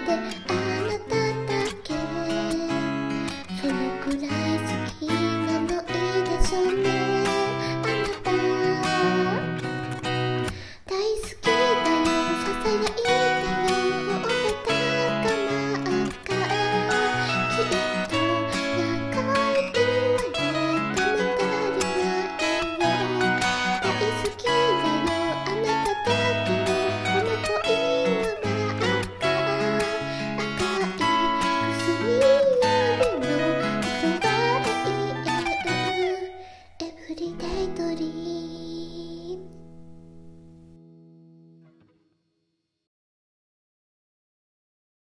あなただけ、そのくらい好きなのいいでしょうね。あなた大好きだよ、ささやいてよ、ほっぺたが真っ赤、きっと長いわね、ためたりないよ。大好きだよ、あなただけよ、この恋の真っ赤、赤い薬指の言葉で言えるエブリデイドリーム。